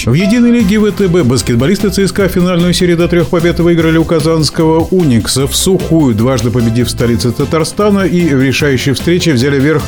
В единой лиге ВТБ баскетболисты ЦСКА финальную серию до 3 побед выиграли у казанского «Уникса» в сухую, дважды победив в столице Татарстана, и в решающей встрече взяли верх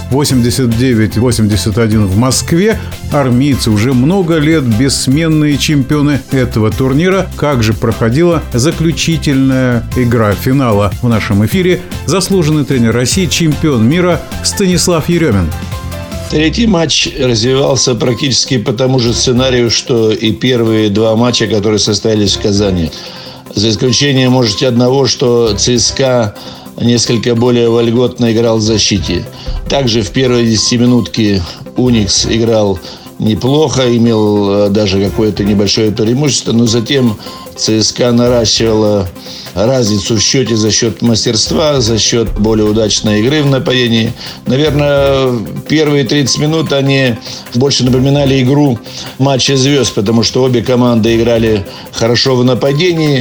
89-81 в Москве. Армейцы уже много лет бессменные чемпионы этого турнира. Как же проходила заключительная игра финала? В нашем эфире заслуженный тренер России, чемпион мира Станислав Еремин. Третий матч развивался практически по тому же сценарию, что и первые два матча, которые состоялись в Казани. За исключением, может, одного, что ЦСКА несколько более вольготно играл в защите. Также в первой 10-минутке «Уникс» играл неплохо, имел даже какое-то небольшое преимущество, но затем ЦСКА наращивала разницу в счете за счет мастерства, за счет более удачной игры в нападении. Наверное, первые 30 минут они больше напоминали игру матча звезд, потому что обе команды играли хорошо в нападении,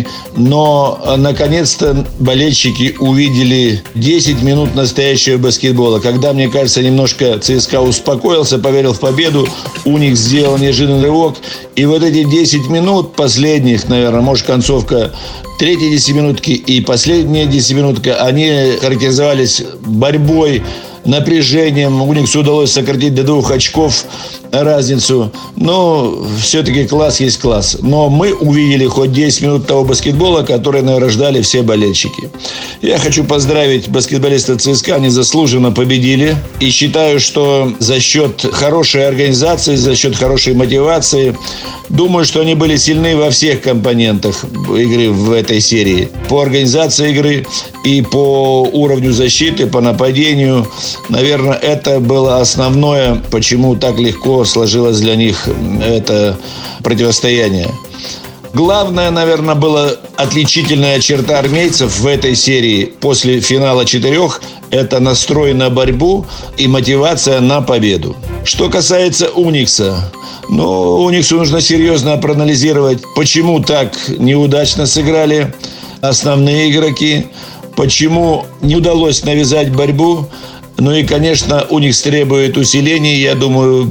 но наконец-то болельщики увидели 10 минут настоящего баскетбола, когда, мне кажется, немножко ЦСКА успокоился, поверил в победу, «Уникс» сделал неожиданный рывок, и вот эти 10 минут последних, наверное, может, концовка третьей 10-минутки и последняя 10-минутка, они характеризовались борьбой, напряжением. «Униксу» удалось сократить до 2 очков разницу. Но все-таки класс есть класс. Но мы увидели хоть 10 минут того баскетбола, который, наверное, ждали все болельщики. Я хочу поздравить баскетболистов ЦСКА. Они заслуженно победили. И считаю, что за счет хорошей организации, за счет хорошей мотивации, думаю, что они были сильны во всех компонентах игры в этой серии. По организации игры и по уровню защиты, по нападению. Наверное, это было основное, почему так легко сложилось для них это противостояние. Главное, наверное, была отличительная черта армейцев в этой серии после финала 4 – это настрой на борьбу и мотивация на победу. Что касается «Уникса», «Униксу» нужно серьезно проанализировать, почему так неудачно сыграли основные игроки, почему не удалось навязать борьбу. Ну и, конечно, «Уникс» требует усиления, я думаю,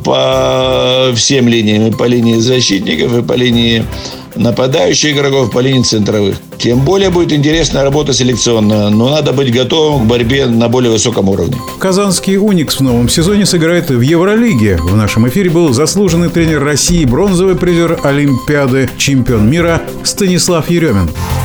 по всем линиям. И по линии защитников, и по линии нападающих игроков, по линии центровых. Тем более будет интересная работа селекционная. Но надо быть готовым к борьбе на более высоком уровне. Казанский «Уникс» в новом сезоне сыграет в Евролиге. В нашем эфире был заслуженный тренер России, бронзовый призер Олимпиады, чемпион мира Станислав Еремин.